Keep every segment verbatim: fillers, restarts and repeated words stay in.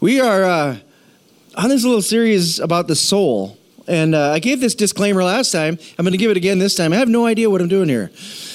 We are uh, on this little series about the soul. And uh, I gave this disclaimer last time. I'm going to give it again this time. I have no idea what I'm doing here.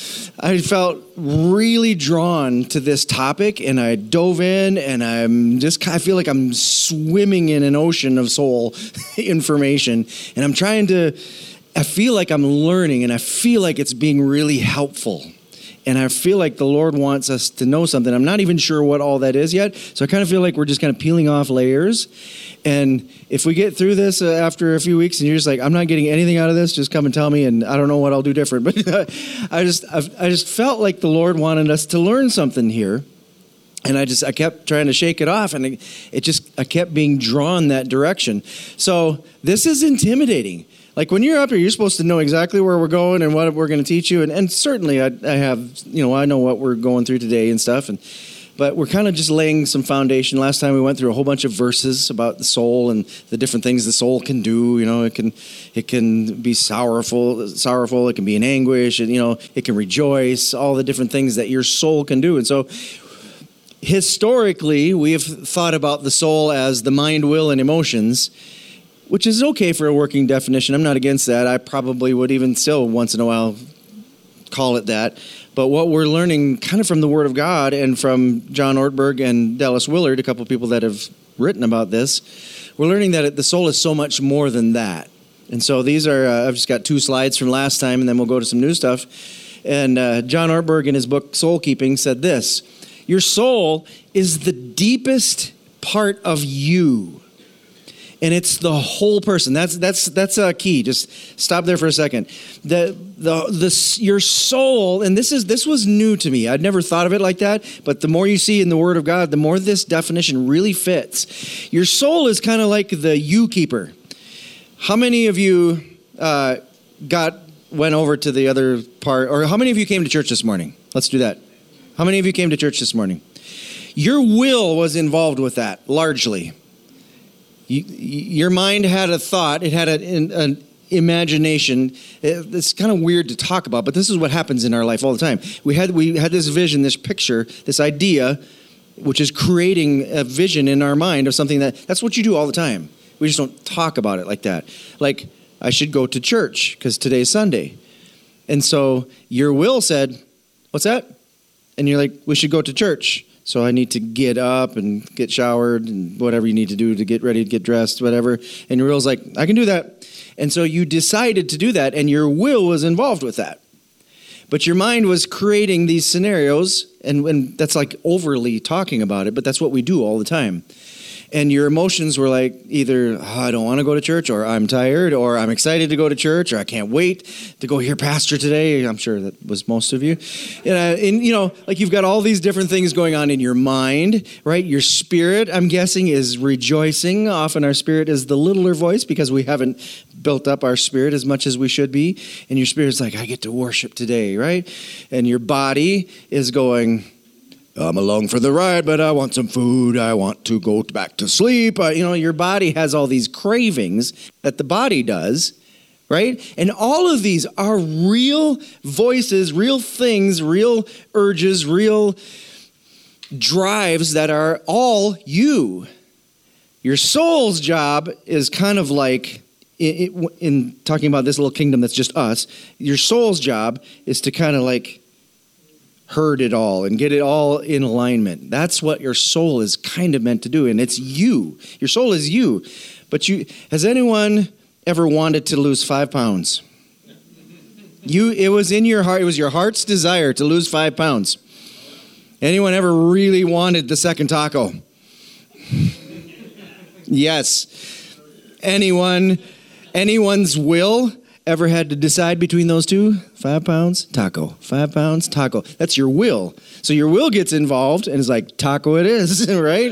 I felt really drawn to this topic, and I dove in, and I'm just, I feel like I'm swimming in an ocean of soul information. And I'm trying to, I feel like I'm learning, and I feel like it's being really helpful. And I feel like the Lord wants us to know something. I'm not even sure what all that is yet. So I kind of feel like we're just kind of peeling off layers. And if we get through this uh, after a few weeks and you're just like, I'm not getting anything out of this, just come and tell me, and I don't know what I'll do different. But I just I've, I just felt like the Lord wanted us to learn something here. And I just I kept trying to shake it off, and it, it just I kept being drawn that direction. So this is intimidating. Like when you're up here, you're supposed to know exactly where we're going and what we're going to teach you. And, and certainly I, I have, you know, I know what we're going through today and stuff. And but we're kind of just laying some foundation. Last time we went through a whole bunch of verses about the soul and the different things the soul can do. You know, it can it can be sorrowful, sorrowful. It can be in anguish. And, you know, it can rejoice. All the different things that your soul can do. And so historically, we have thought about the soul as the mind, will, and emotions, which is okay for a working definition. I'm not against that. I probably would even still once in a while call it that. But what we're learning kind of from the Word of God and from John Ortberg and Dallas Willard, a couple of people that have written about this, we're learning that the soul is so much more than that. And so these are, uh, I've just got two slides from last time, and then we'll go to some new stuff. And uh, John Ortberg in his book, Soul Keeping, said this: your soul is the deepest part of you. And it's the whole person. That's that's that's a key. Just stop there for a second. The the the your soul, and this is this was new to me. I'd never thought of it like that. But the more you see in the Word of God, the more this definition really fits. Your soul is kind of like the you keeper. How many of you uh, got went over to the other part, or how many of you came to church this morning? Let's do that. How many of you came to church this morning? Your will was involved with that largely. You, your mind had a thought. It had an, an imagination. It, it's kind of weird to talk about, but this is what happens in our life all the time. We had we had this vision, this picture, this idea, which is creating a vision in our mind of something that, that's what you do all the time. We just don't talk about it like that. Like, I should go to church because today's Sunday. And so your will said, what's that? And you're like, we should go to church. So I need to get up and get showered and whatever you need to do to get ready to get dressed, whatever. And your will's like, I can do that. And so you decided to do that, and your will was involved with that. But your mind was creating these scenarios, and, and that's like overly talking about it, but that's what we do all the time. And your emotions were like either, oh, I don't want to go to church, or I'm tired, or I'm excited to go to church, or I can't wait to go hear pastor today. I'm sure that was most of you. And, uh, and, you know, like you've got all these different things going on in your mind, right? Your spirit, I'm guessing, is rejoicing. Often our spirit is the littler voice because we haven't built up our spirit as much as we should be. And your spirit's like, I get to worship today, right? And your body is going, I'm along for the ride, but I want some food. I want to go back to sleep. Uh, you know, your body has all these cravings that the body does, right? And all of these are real voices, real things, real urges, real drives that are all you. Your soul's job is kind of like, in, in talking about this little kingdom that's just us, your soul's job is to kind of like herd it all and get it all in alignment. That's what your soul is kind of meant to do, and it's you. Your soul is you. But you, has anyone ever wanted to lose five pounds? You, it was in your heart. It was your heart's desire to lose five pounds. Anyone ever really wanted the second taco? Yes. Anyone, anyone's will ever had to decide between those two? Five pounds, taco. Five pounds, taco. That's your will. So your will gets involved, and it's like, taco it is, right?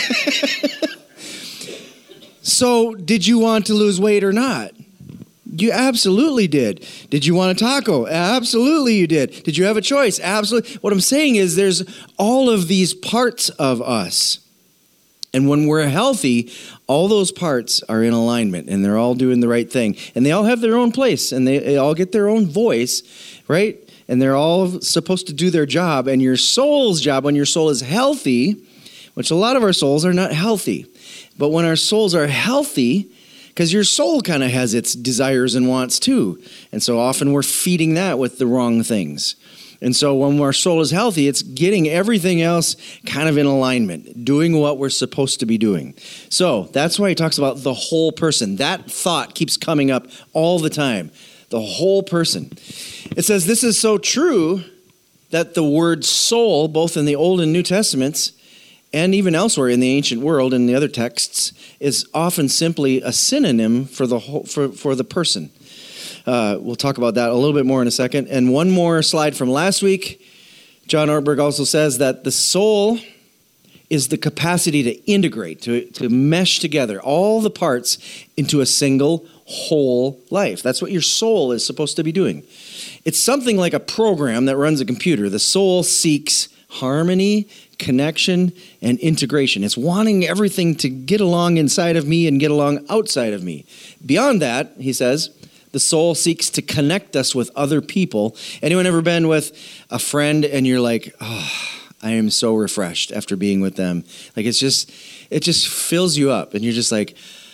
So did you want to lose weight or not? You absolutely did. Did you want a taco? Absolutely you did. Did you have a choice? Absolutely. What I'm saying is there's all of these parts of us. And when we're healthy, all those parts are in alignment, and they're all doing the right thing. And they all have their own place, and they, they all get their own voice, right? And they're all supposed to do their job. And your soul's job, when your soul is healthy, which a lot of our souls are not healthy. But when our souls are healthy, because your soul kind of has its desires and wants too. And so often we're feeding that with the wrong things. And so when our soul is healthy, it's getting everything else kind of in alignment, doing what we're supposed to be doing. So that's why he talks about the whole person. That thought keeps coming up all the time. The whole person. It says this is so true that the word soul, both in the Old and New Testaments, and even elsewhere in the ancient world in the other texts, is often simply a synonym for the whole, for, for the person. Uh, we'll talk about that a little bit more in a second. And one more slide from last week. John Ortberg also says that the soul is the capacity to integrate, to, to mesh together all the parts into a single whole life. That's what your soul is supposed to be doing. It's something like a program that runs a computer. The soul seeks harmony, connection, and integration. It's wanting everything to get along inside of me and get along outside of me. Beyond that, he says, the soul seeks to connect us with other people. Anyone ever been with a friend and you're like, oh, I am so refreshed after being with them. Like it's just, it just fills you up and you're just like,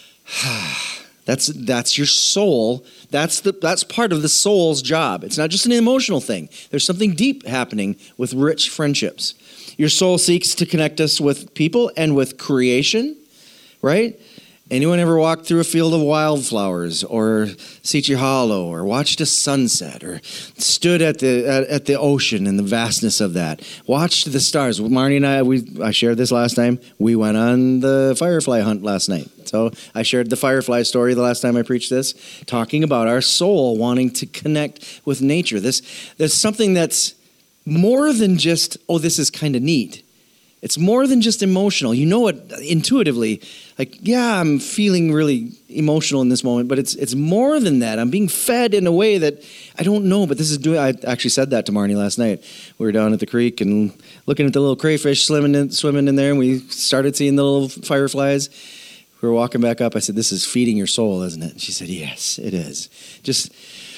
ah. That's that's your soul. That's the that's part of the soul's job. It's not just an emotional thing. There's something deep happening with rich friendships. Your soul seeks to connect us with people and with creation, right? Anyone ever walked through a field of wildflowers or Sichi Hollow or watched a sunset or stood at the at, at the ocean and the vastness of that? Watched the stars. Marnie and I, we I shared this last time. We went on the firefly hunt last night. So I shared the firefly story the last time I preached this, talking about our soul wanting to connect with nature. This there's something that's more than just, oh, this is kind of neat. It's more than just emotional. You know it intuitively. Like, yeah, I'm feeling really emotional in this moment, but it's it's more than that. I'm being fed in a way that I don't know, but this is doing. I actually said that to Marnie last night. We were down at the creek and looking at the little crayfish swimming in, swimming in there, and we started seeing the little fireflies. We were walking back up. I said, this is feeding your soul, isn't it? And she said, yes, it is. Just,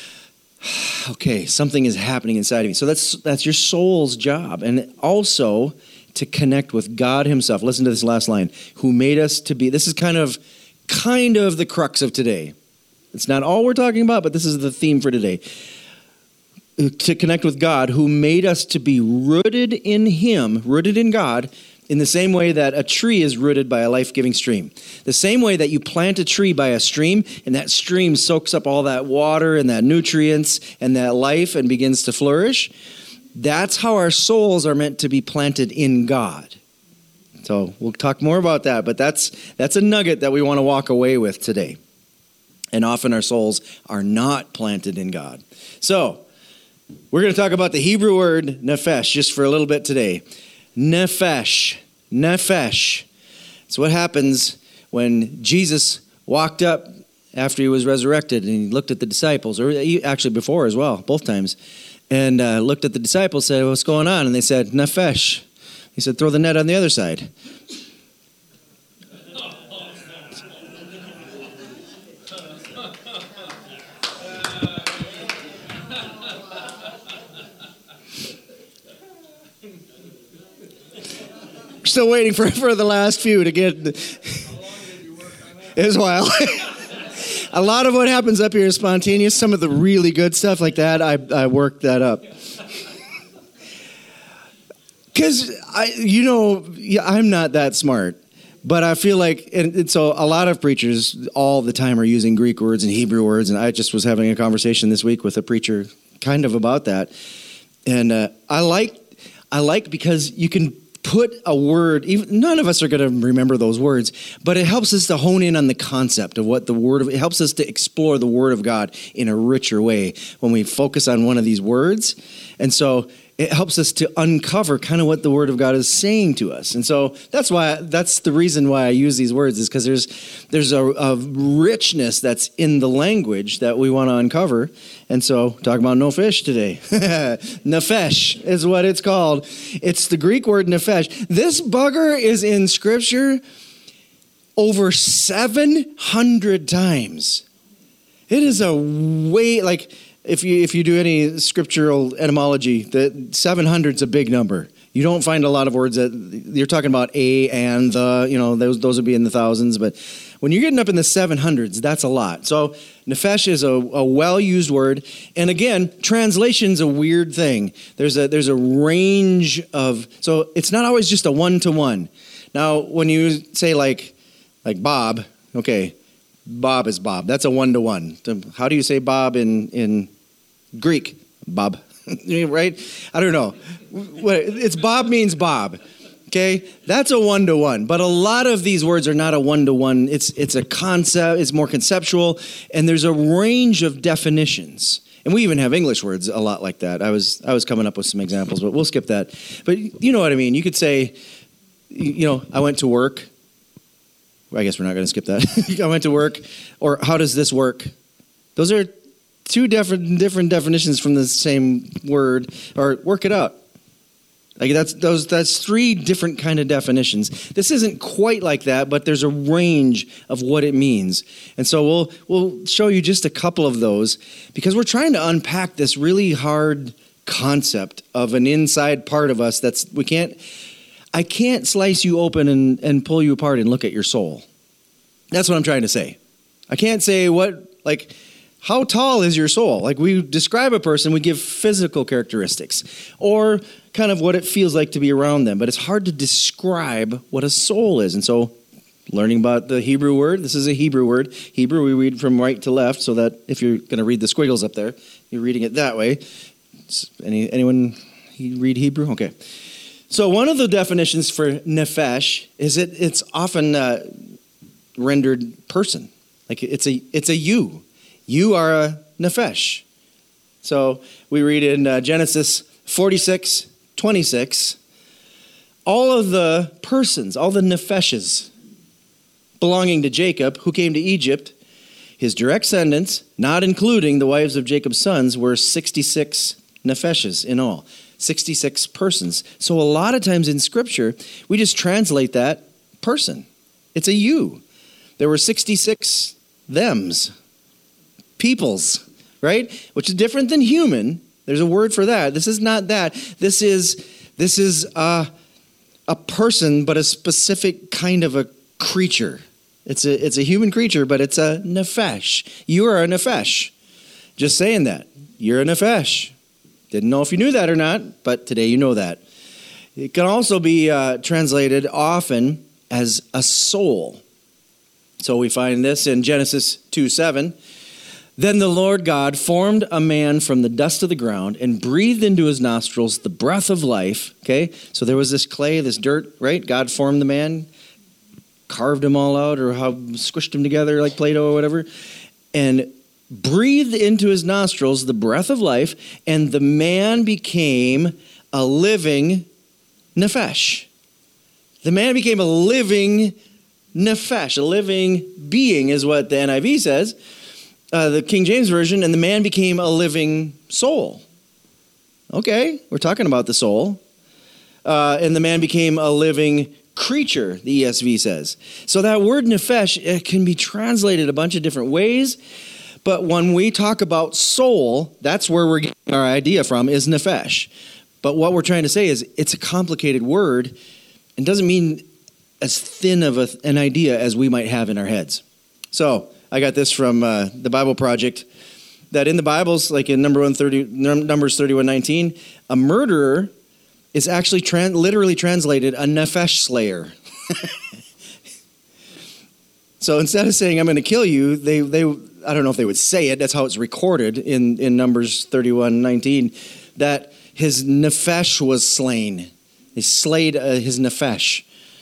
okay, something is happening inside of me. So that's that's your soul's job. And also to connect with God himself. Listen to this last line. Who made us to be. This is kind of, kind of the crux of today. It's not all we're talking about, but this is the theme for today. To connect with God, who made us to be rooted in him, rooted in God, in the same way that a tree is rooted by a life-giving stream. The same way that you plant a tree by a stream, and that stream soaks up all that water and that nutrients and that life and begins to flourish. That's how our souls are meant to be planted in God. So we'll talk more about that, but that's that's a nugget that we want to walk away with today. And often our souls are not planted in God. So we're going to talk about the Hebrew word nephesh just for a little bit today. Nephesh, nephesh. It's what happens when Jesus walked up after he was resurrected and he looked at the disciples, or actually before as well, both times, and uh, looked at the disciples, said, what's going on? And they said, nephesh. He said, throw the net on the other side. Still waiting for, for the last few to get. It was a while. A lot of what happens up here is spontaneous. Some of the really good stuff like that, I, I worked that up. Because, I, you know, I'm not that smart. But I feel like, and, and so a lot of preachers all the time are using Greek words and Hebrew words. And I just was having a conversation this week with a preacher kind of about that. And uh, I like, I like because you can put a word, even none of us are going to remember those words, but it helps us to hone in on the concept of what the word of, it helps us to explore the word of God in a richer way when we focus on one of these words. And so it helps us to uncover kind of what the word of God is saying to us. And so that's why, that's the reason why I use these words, is because there's, there's a, a richness that's in the language that we want to uncover. And so talking about no fish today. Nephesh is what it's called. It's the Greek word nephesh. This bugger is in Scripture over seven hundred times. It is a way, like, if you if you do any scriptural etymology, the seven hundred is a big number. You don't find a lot of words that you're talking about a and the, you know, those those would be in the thousands. But when you're getting up in the seven hundreds, that's a lot. So nephesh is a, a well-used word. And again, translation's a weird thing. There's a there's a range of, so it's not always just a one-to-one. Now, when you say like like Bob, okay, Bob is Bob. That's a one-to-one. How do you say Bob in, in Greek? Bob. Right? I don't know. It's Bob means Bob. Okay? That's a one-to-one. But a lot of these words are not a one-to-one. It's it's a concept. It's more conceptual. And there's a range of definitions. And we even have English words a lot like that. I was I was coming up with some examples, but we'll skip that. But you know what I mean. You could say, you know, I went to work. I guess we're not going to skip that. I went to work. Or how does this work? Those are two different different definitions from the same word, or work it out. Like that's those that's three different kind of definitions. This isn't quite like that, but there's a range of what it means. And so we'll we'll show you just a couple of those because we're trying to unpack this really hard concept of an inside part of us that's we can't I can't slice you open and, and pull you apart and look at your soul. That's what I'm trying to say. I can't say what like how tall is your soul? Like we describe a person, we give physical characteristics or kind of what it feels like to be around them. But it's hard to describe what a soul is. And so learning about the Hebrew word, this is a Hebrew word. Hebrew, we read from right to left so that if you're going to read the squiggles up there, you're reading it that way. Any Anyone read Hebrew? Okay. So one of the definitions for nephesh is it it's often uh, rendered person. Like it's a it's a you. You are a nephesh. So we read in uh, Genesis forty-six twenty-six, all of the persons, all the nepheshes belonging to Jacob who came to Egypt, his direct descendants, not including the wives of Jacob's sons, were sixty-six nepheshes in all, sixty-six persons. So a lot of times in Scripture, we just translate that person. It's a you. There were sixty-six thems. Peoples, right? Which is different than human. There's a word for that. This is not that. This is this is a, a person, but a specific kind of a creature. It's a it's a human creature, but it's a nephesh. You are a nephesh. Just saying that. You're a nephesh. Didn't know if you knew that or not, but today you know that. It can also be uh, translated often as a soul. So we find this in Genesis two seven. Then the Lord God formed a man from the dust of the ground and breathed into his nostrils the breath of life. Okay, so there was this clay, this dirt, right? God formed the man, carved him all out, or how squished him together like Play-Doh or whatever, and breathed into his nostrils the breath of life, and the man became a living nephesh. The man became a living nephesh, a living being is what the N I V says. Uh, the King James Version, and the man became a living soul. Okay, we're talking about the soul. Uh, and the man became a living creature, the E S V says. So that word nephesh, it can be translated a bunch of different ways. But when we talk about soul, that's where we're getting our idea from, is nephesh. But what we're trying to say is it's a complicated word and doesn't mean as thin of a, an idea as we might have in our heads. So I got this from uh, the Bible Project, that in the Bibles, like in number one thirty, Numbers thirty-one nineteen, a murderer is actually tran- literally translated a nephesh slayer. So instead of saying, I'm going to kill you, they, they I don't know if they would say it, that's how it's recorded in, in Numbers thirty-one nineteen, that his nephesh was slain. They slayed uh, his nephesh.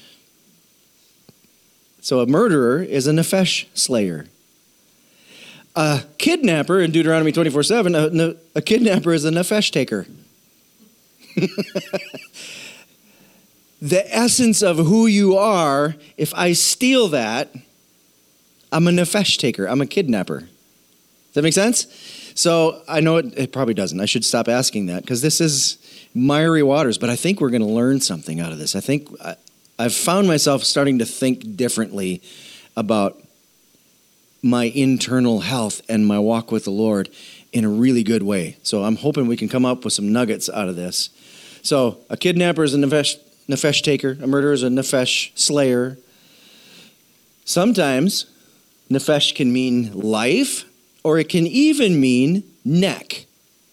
So a murderer is a nephesh slayer. A kidnapper, in Deuteronomy twenty-four seven, a, a kidnapper is a nephesh taker. The essence of who you are, if I steal that, I'm a nephesh taker. I'm a kidnapper. Does that make sense? So I know it, it probably doesn't. I should stop asking that because this is miry waters, but I think we're going to learn something out of this. I think I, I've found myself starting to think differently about my internal health and my walk with the Lord in a really good way. So I'm hoping we can come up with some nuggets out of this. So a kidnapper is a nefesh, nefesh taker. A murderer is a nefesh slayer. Sometimes nefesh can mean life, or it can even mean neck.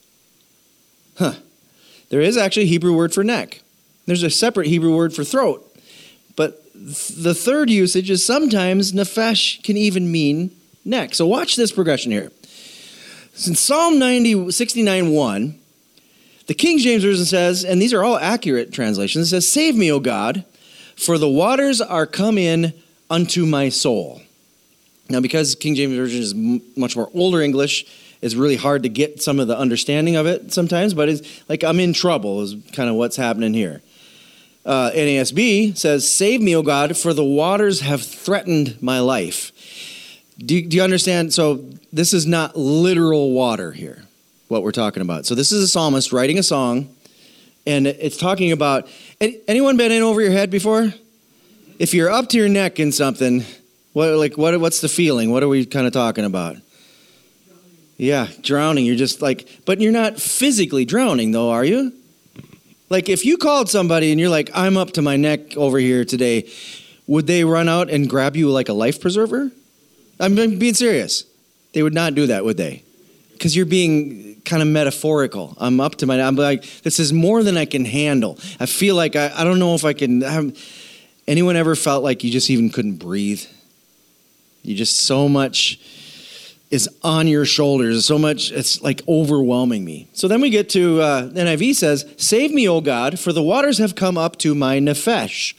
Huh. There is actually a Hebrew word for neck. There's a separate Hebrew word for throat. But th- the third usage is sometimes nefesh can even mean neck. So watch this progression here. In Psalm ninety, sixty-nine one, the King James Version says, and these are all accurate translations, it says, "Save me, O God, for the waters are come in unto my soul." Now, because King James Version is m- much more older English, it's really hard to get some of the understanding of it sometimes, but it's like I'm in trouble is kind of what's happening here. Uh, N A S B says, "Save me, O God, for the waters have threatened my life." Do you, do you understand? So this is not literal water here, what we're talking about. So this is a psalmist writing a song, and it's talking about, anyone been in over your head before? If you're up to your neck in something, what like what what's the feeling? What are we kind of talking about? Yeah, drowning. You're just like, but you're not physically drowning though, are you? Like if you called somebody and you're like, "I'm up to my neck over here today," would they run out and grab you like a life preserver? I'm being serious. They would not do that, would they? Because you're being kind of metaphorical. I'm up to my, I'm like, this is more than I can handle. I feel like I, I don't know if I can. I'm, anyone ever felt like you just even couldn't breathe? You just so much is on your shoulders. So much, it's like overwhelming me. So then we get to, uh, N I V says, "Save me, O God, for the waters have come up to my nefesh."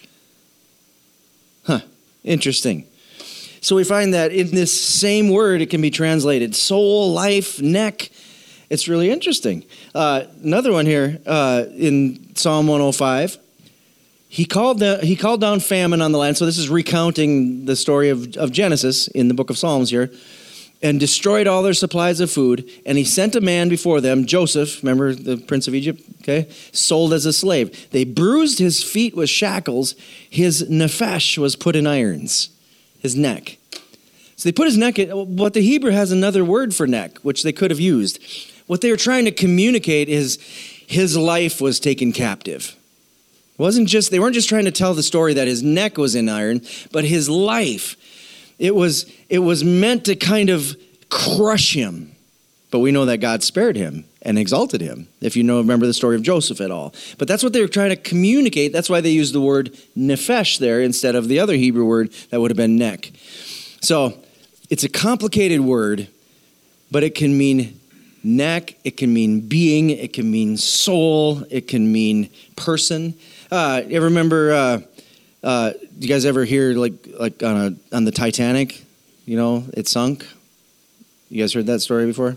Huh, interesting. So we find that in this same word, it can be translated soul, life, neck. It's really interesting. Uh, another one here uh, in Psalm one oh five. He called, the, he called down famine on the land. So this is recounting the story of, of Genesis in the book of Psalms here. And destroyed all their supplies of food. And he sent a man before them, Joseph, remember the prince of Egypt, okay, sold as a slave. They bruised his feet with shackles. His nefesh was put in irons. His neck. So they put his neck in, but the Hebrew has another word for neck, which they could have used. What they were trying to communicate is his life was taken captive. It wasn't just, they weren't just trying to tell the story that his neck was in iron, but his life, it was, it was meant to kind of crush him. But we know that God spared him and exalted him, if you know, remember the story of Joseph at all. But that's what they were trying to communicate. That's why they used the word nefesh there instead of the other Hebrew word that would have been neck. So it's a complicated word, but it can mean neck, it can mean being, it can mean soul, it can mean person. Uh, you ever remember, uh, uh, you guys ever hear like like on a on the Titanic, you know, it sunk? You guys heard that story before?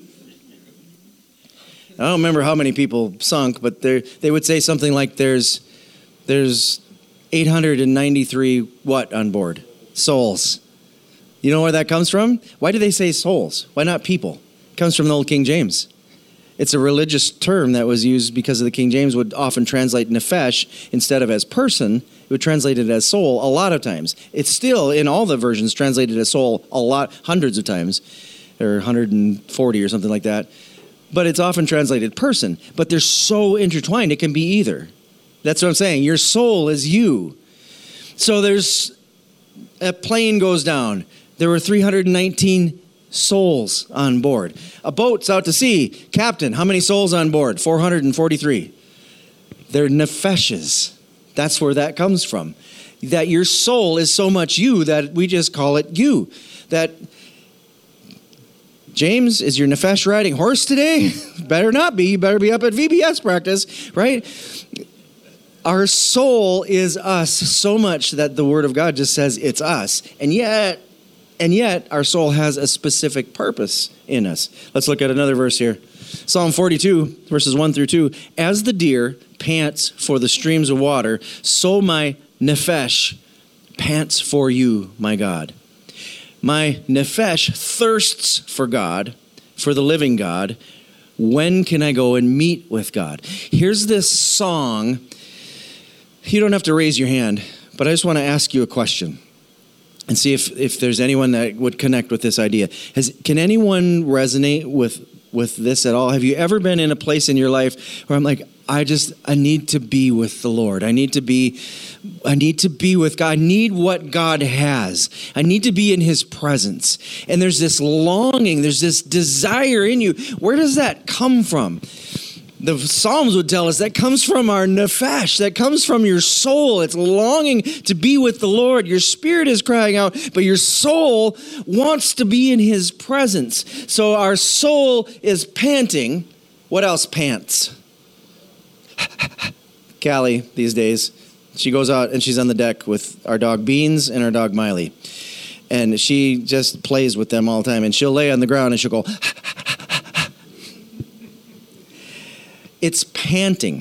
I don't remember how many people sunk, but they they would say something like there's there's eight hundred ninety-three what on board? Souls. You know where that comes from? Why do they say souls? Why not people? It comes from the old King James. It's a religious term that was used because of the King James would often translate nefesh instead of as person. It would translate it as soul a lot of times. It's still, in all the versions, translated as soul a lot, hundreds of times, or one hundred forty or something like that. But it's often translated person. But they're so intertwined, it can be either. That's what I'm saying. Your soul is you. So there's, a plane goes down. There were three hundred nineteen souls on board. A boat's out to sea. Captain, how many souls on board? four hundred forty-three. They're nefeshes. That's where that comes from. That your soul is so much you that we just call it you. That, James, is your nefesh riding horse today? Better not be. You better be up at V B S practice, right? Our soul is us so much that the Word of God just says it's us. And yet, and yet our soul has a specific purpose in us. Let's look at another verse here. Psalm forty-two, verses one through two. As the deer pants for the streams of water, so my nefesh pants for you, my God. My nefesh thirsts for God, for the living God. When can I go and meet with God? Here's this song. You don't have to raise your hand, but I just want to ask you a question and see if, if there's anyone that would connect with this idea. Has, can anyone resonate with, with this at all? Have you ever been in a place in your life where I'm like, I just, I need to be with the Lord. I need to be, I need to be with God. I need what God has. I need to be in his presence. And there's this longing, there's this desire in you. Where does that come from? The Psalms would tell us that comes from our nephesh, that comes from your soul. It's longing to be with the Lord. Your spirit is crying out, but your soul wants to be in his presence. So our soul is panting. What else pants? Callie, these days, she goes out and she's on the deck with our dog Beans and our dog Miley. And she just plays with them all the time. And she'll lay on the ground and she'll go, it's panting.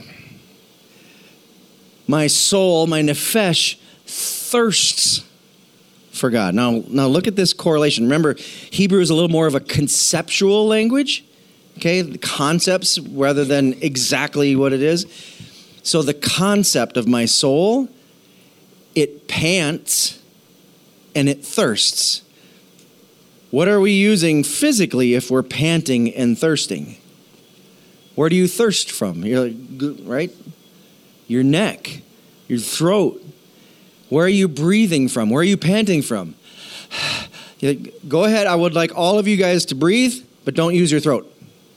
My soul, my nephesh, thirsts for God. Now, now look at this correlation. Remember, Hebrew is a little more of a conceptual language, okay? The concepts rather than exactly what it is. So the concept of my soul, it pants and it thirsts. What are we using physically if we're panting and thirsting? Where do you thirst from? You're like, right? Your neck, your throat. Where are you breathing from? Where are you panting from? Go ahead. I would like all of you guys to breathe, but don't use your throat.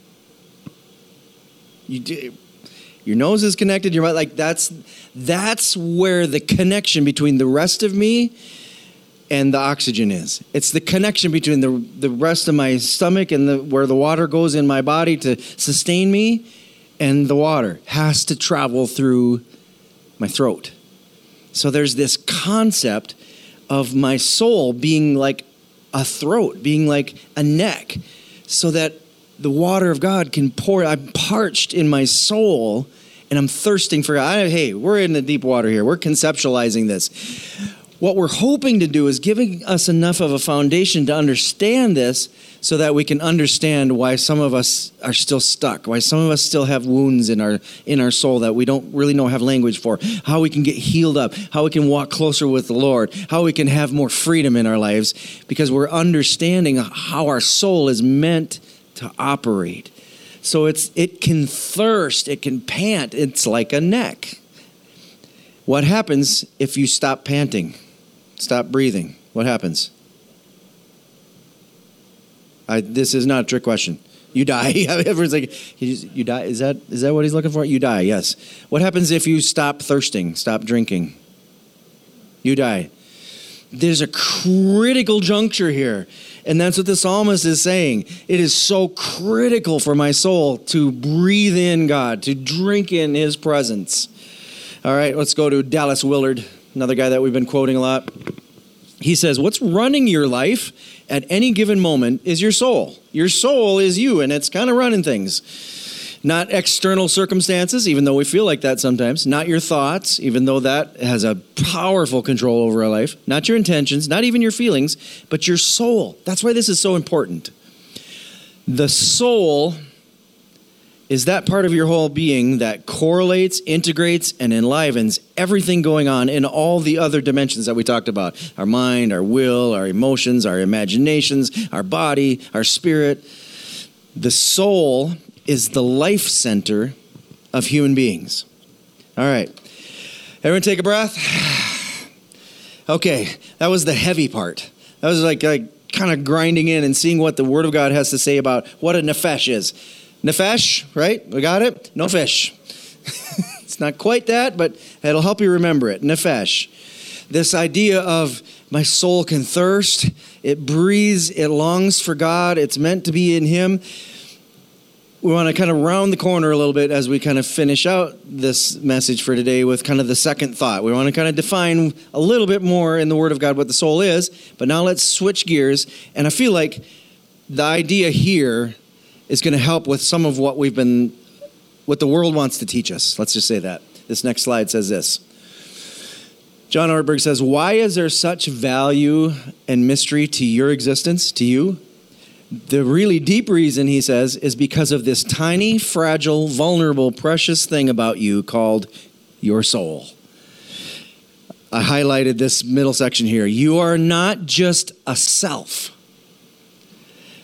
You do, your nose is connected. Your mouth, like that's that's where the connection between the rest of me and the oxygen is. It's the connection between the the rest of my stomach and the where the water goes in my body to sustain me, and the water has to travel through my throat. So there's this concept of my soul being like a throat, being like a neck, so that the water of God can pour. I'm parched in my soul, and I'm thirsting for God. Hey, we're in the deep water here. We're conceptualizing this. What we're hoping to do is giving us enough of a foundation to understand this so that we can understand why some of us are still stuck, why some of us still have wounds in our in our soul that we don't really know have language for, how we can get healed up, how we can walk closer with the Lord, how we can have more freedom in our lives, because we're understanding how our soul is meant to operate. So it's it can thirst, it can pant, it's like a neck. What happens if you stop panting? Stop breathing. What happens? I, this is not a trick question. You die. Everyone's like, you die? Is that is that what he's looking for? You die, yes. What happens if you stop thirsting, stop drinking? You die. There's a critical juncture here. And that's what the psalmist is saying. It is so critical for my soul to breathe in God, to drink in his presence. All right, let's go to Dallas Willard, another guy that we've been quoting a lot. He says, what's running your life at any given moment is your soul. Your soul is you, and it's kind of running things. Not external circumstances, even though we feel like that sometimes. Not your thoughts, even though that has a powerful control over our life. Not your intentions, not even your feelings, but your soul. That's why this is so important. The soul is that part of your whole being that correlates, integrates, and enlivens everything going on in all the other dimensions that we talked about. Our mind, our will, our emotions, our imaginations, our body, our spirit. The soul is the life center of human beings. All right. Everyone take a breath. Okay, that was the heavy part. That was like, like kind of grinding in and seeing what the Word of God has to say about what a nephesh is. Nephesh, right? We got it? No fish. It's not quite that, but it'll help you remember it. Nephesh. This idea of my soul can thirst. It breathes. It longs for God. It's meant to be in him. We want to kind of round the corner a little bit as we kind of finish out this message for today with kind of the second thought. We want to kind of define a little bit more in the Word of God what the soul is, but now let's switch gears. And I feel like the idea here is going to help with some of what we've been, what the world wants to teach us. Let's just say that. This next slide says this. John Ortberg says, why is there such value and mystery to your existence, to you? The really deep reason, he says, is because of this tiny, fragile, vulnerable, precious thing about you called your soul. I highlighted this middle section here. You are not just a self.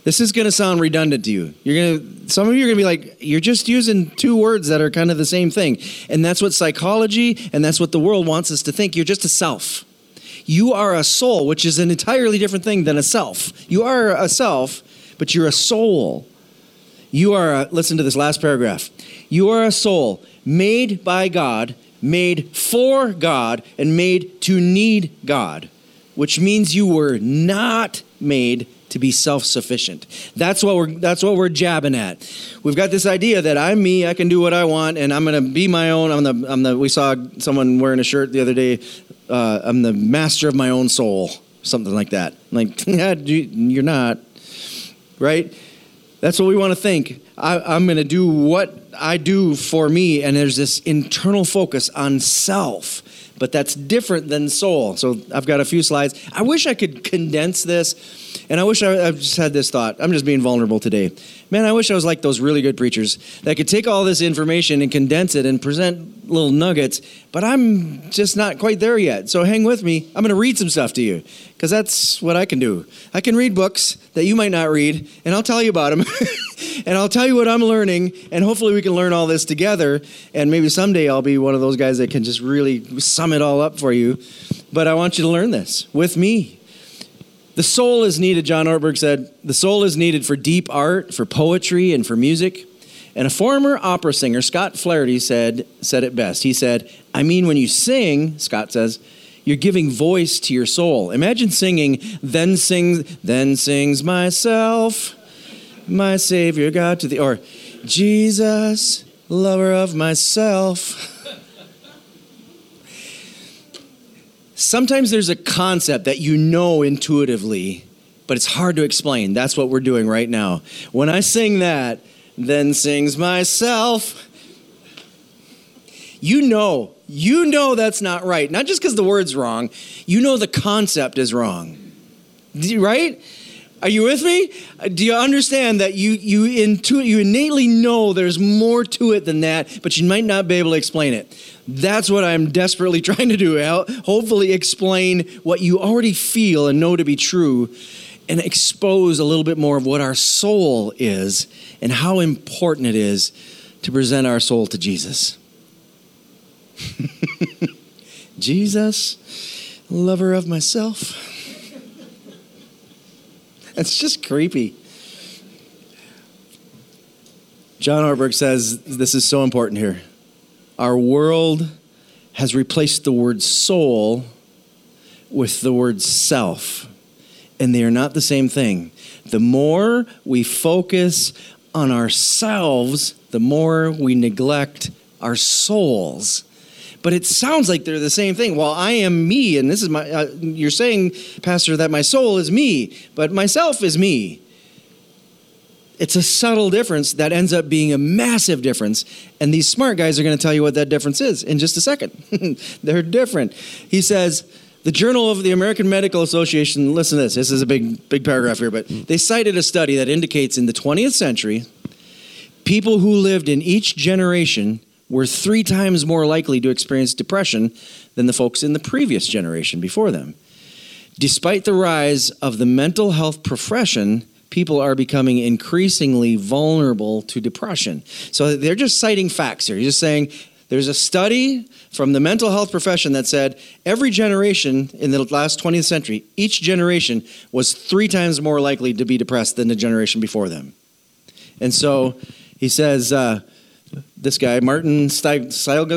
This is going to sound redundant to you. You're going to, some of you are going to be like, you're just using two words that are kind of the same thing. And that's what psychology and that's what the world wants us to think. You're just a self. You are a soul, which is an entirely different thing than a self. You are a self, but you're a soul. You are, a, listen to this last paragraph. You are a soul made by God, made for God, and made to need God, which means you were not made to be self-sufficient. That's what we're that's what we're jabbing at. We've got this idea that I'm me, I can do what I want, and I'm going to be my own. I'm the I'm the we saw someone wearing a shirt the other day, uh, I'm the master of my own soul, something like that. Like, you're not, right? That's what we want to think. I, I'm going to do what I do for me, and there's this internal focus on self. But that's different than soul. So I've got a few slides. I wish I could condense this. And I wish I, I just had this thought. I'm just being vulnerable today. Man, I wish I was like those really good preachers that could take all this information and condense it and present little nuggets. But I'm just not quite there yet. So hang with me. I'm going to read some stuff to you because that's what I can do. I can read books that you might not read, and I'll tell you about them. And I'll tell you what I'm learning, and hopefully we can learn all this together. And maybe someday I'll be one of those guys that can just really sum it all up for you. But I want you to learn this with me. The soul is needed, John Ortberg said. The soul is needed for deep art, for poetry, and for music. And a former opera singer, Scott Flaherty, said, said it best. He said, I mean, when you sing, Scott says, you're giving voice to your soul. Imagine singing, then sings, then sings myself, my Savior God to thee, or Jesus, lover of myself. Sometimes there's a concept that you know intuitively, but it's hard to explain. That's what we're doing right now. When I sing that, then sings myself, you know, you know that's not right. Not just because the word's wrong, you know the concept is wrong. Right? Are you with me? Do you understand that you you intu- you innately know there's more to it than that, but you might not be able to explain it? That's what I'm desperately trying to do. Hopefully explain what you already feel and know to be true and expose a little bit more of what our soul is and how important it is to present our soul to Jesus. Jesus, lover of myself. It's just creepy. John Ortberg says this is so important here. Our world has replaced the word soul with the word self, and they are not the same thing. The more we focus on ourselves, the more we neglect our souls. But it sounds like they're the same thing. Well, I am me, and this is my, uh, you're saying, Pastor, that my soul is me, but myself is me. It's a subtle difference that ends up being a massive difference. And these smart guys are going to tell you what that difference is in just a second. They're different. He says, the Journal of the American Medical Association, listen to this. This is a big, big paragraph here, but they cited a study that indicates in the twentieth century, people who lived in each generation were three times more likely to experience depression than the folks in the previous generation before them. Despite the rise of the mental health profession, people are becoming increasingly vulnerable to depression. So they're just citing facts here. He's just saying there's a study from the mental health profession that said every generation in the last twentieth century, each generation was three times more likely to be depressed than the generation before them. And so he says, uh, this guy, Martin Seligman,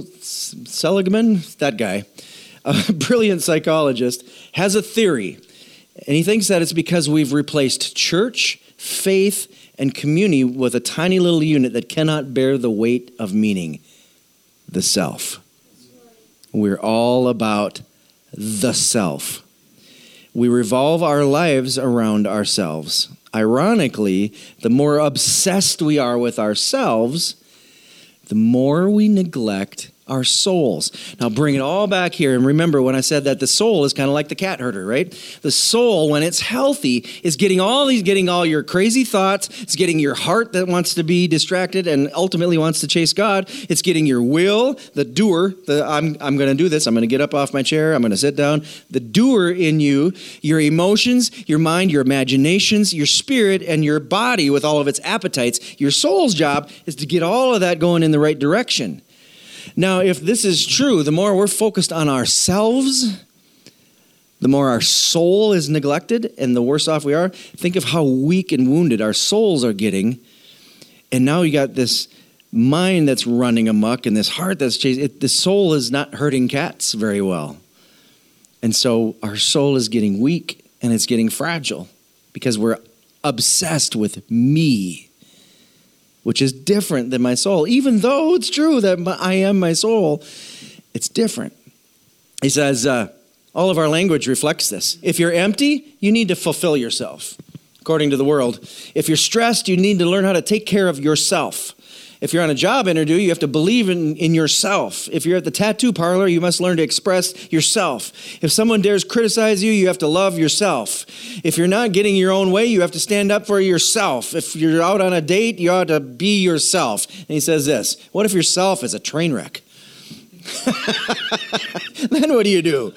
that guy, a brilliant psychologist, has a theory. And he thinks that it's because we've replaced church, faith, and community with a tiny little unit that cannot bear the weight of meaning, the self. We're all about the self. We revolve our lives around ourselves. Ironically, the more obsessed we are with ourselves, the more we neglect our souls. Now bring it all back here. And remember when I said that the soul is kind of like the cat herder, right? The soul, when it's healthy, is getting all these, getting all your crazy thoughts. It's getting your heart that wants to be distracted and ultimately wants to chase God. It's getting your will, the doer, the I'm, I'm going to do this. I'm going to get up off my chair. I'm going to sit down. The doer in you, your emotions, your mind, your imaginations, your spirit, and your body with all of its appetites. Your soul's job is to get all of that going in the right direction. Now, if this is true, the more we're focused on ourselves, the more our soul is neglected and the worse off we are. Think of how weak and wounded our souls are getting. And now you got this mind that's running amok and this heart that's chasing. It, the soul is not herding cats very well. And so our soul is getting weak and it's getting fragile because we're obsessed with me, which is different than my soul. Even though it's true that I am my soul, it's different. He says, uh, all of our language reflects this. If you're empty, you need to fulfill yourself, according to the world. If you're stressed, you need to learn how to take care of yourself. If you're on a job interview, you have to believe in, in yourself. If you're at the tattoo parlor, you must learn to express yourself. If someone dares criticize you, you have to love yourself. If you're not getting your own way, you have to stand up for yourself. If you're out on a date, you ought to be yourself. And he says this, what if yourself is a train wreck? Then what do you do?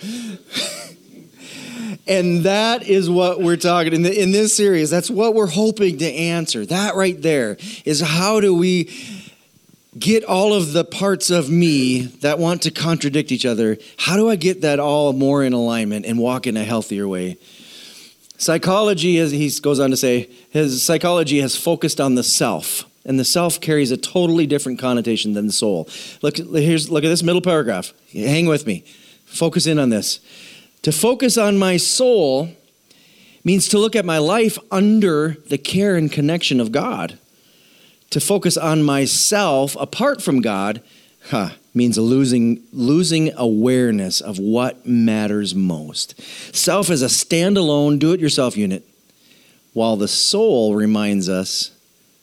And that is what we're talking in, the, in this series. That's what we're hoping to answer. That right there is how do we get all of the parts of me that want to contradict each other? How do I get that all more in alignment and walk in a healthier way? Psychology, as he goes on to say, his psychology has focused on the self. And the self carries a totally different connotation than the soul. Look, here's, look at this middle paragraph. Hang with me. Focus in on this. To focus on my soul means to look at my life under the care and connection of God. To focus on myself apart from God huh, means losing, losing awareness of what matters most. Self is a standalone, do-it-yourself unit, while the soul reminds us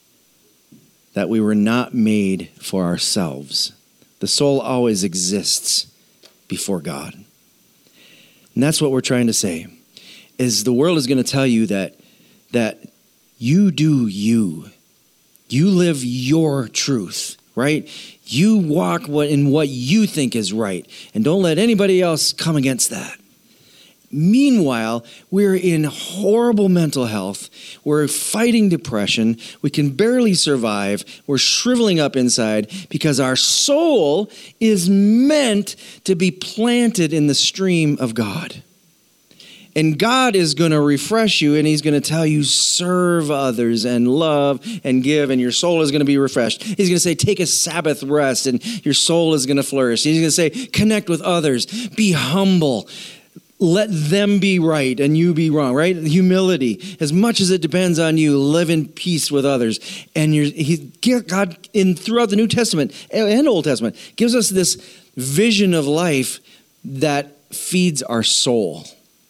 that we were not made for ourselves. The soul always exists before God. And that's what we're trying to say, is the world is going to tell you that, that you do you. You live your truth, right? You walk in what you think is right, and don't let anybody else come against that. Meanwhile, we're in horrible mental health. We're fighting depression. We can barely survive. We're shriveling up inside because our soul is meant to be planted in the stream of God. And God is going to refresh you, and he's going to tell you, serve others and love and give, and your soul is going to be refreshed. He's going to say, take a Sabbath rest, and your soul is going to flourish. He's going to say, connect with others. Be humble. Let them be right and you be wrong, right? Humility. As much as it depends on you, live in peace with others. And you're, he, God, in throughout the New Testament and Old Testament, gives us this vision of life that feeds our soul,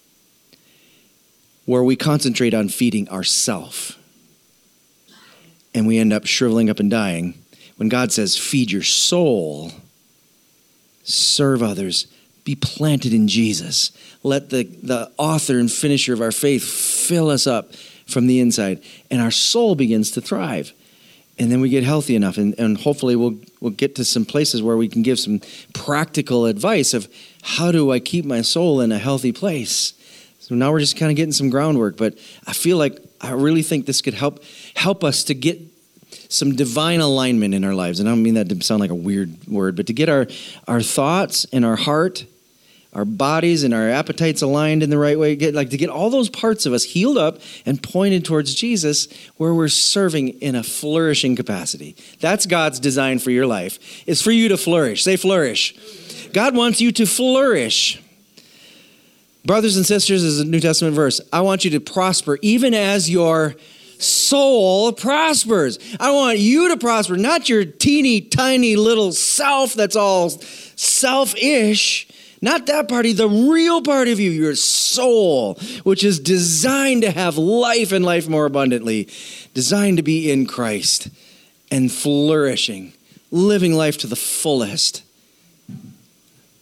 where we concentrate on feeding ourself. And we end up shriveling up and dying. When God says, feed your soul, serve others, be planted in Jesus. Let the, the author and finisher of our faith fill us up from the inside. And our soul begins to thrive. And then we get healthy enough. And, and hopefully we'll, we'll get to some places where we can give some practical advice of how do I keep my soul in a healthy place. So now we're just kind of getting some groundwork. But I feel like I really think this could help help us to get some divine alignment in our lives. And I don't mean that to sound like a weird word, but to get our, our thoughts and our heart, our bodies and our appetites aligned in the right way, get like to get all those parts of us healed up and pointed towards Jesus, where we're serving in a flourishing capacity. That's God's design for your life, is for you to flourish. Say flourish. God wants you to flourish. Brothers and sisters, is a New Testament verse. I want you to prosper even as your soul prospers. I want you to prosper, not your teeny tiny little self that's all selfish. Not that party, the real part of you, your soul, which is designed to have life and life more abundantly, designed to be in Christ and flourishing, living life to the fullest.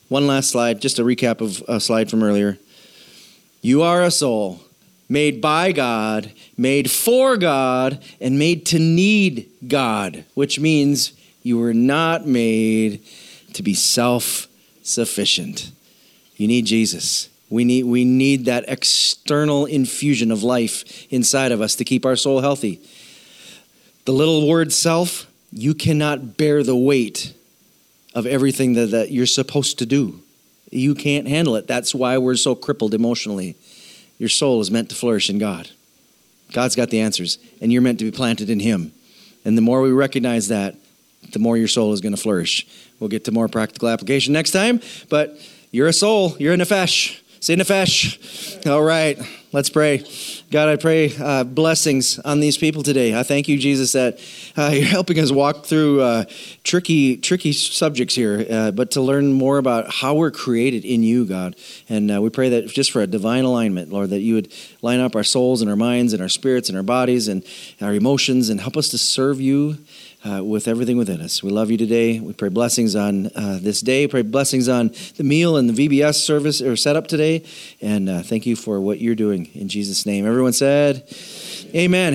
One last slide, just a recap of a slide from earlier. You are a soul made by God, made for God, and made to need God, which means you were not made to be self-sufficient. You need Jesus. We need, we need that external infusion of life inside of us to keep our soul healthy. The little word self, you cannot bear the weight of everything that, that you're supposed to do. You can't handle it. That's why we're so crippled emotionally. Your soul is meant to flourish in God. God's got the answers, and you're meant to be planted in Him. And the more we recognize that, the more your soul is going to flourish. We'll get to more practical application next time, but you're a soul. You're a nefesh. Say nefesh. All right, let's pray. God, I pray uh, blessings on these people today. I thank you, Jesus, that uh, you're helping us walk through uh, tricky, tricky subjects here, uh, but to learn more about how we're created in you, God. And uh, we pray that just for a divine alignment, Lord, that you would line up our souls and our minds and our spirits and our bodies and our emotions and help us to serve you Uh, with everything within us. We love you today. We pray blessings on uh, this day. Pray blessings on the meal and the V B S service or setup today. And uh, thank you for what you're doing in Jesus' name. Everyone said, amen.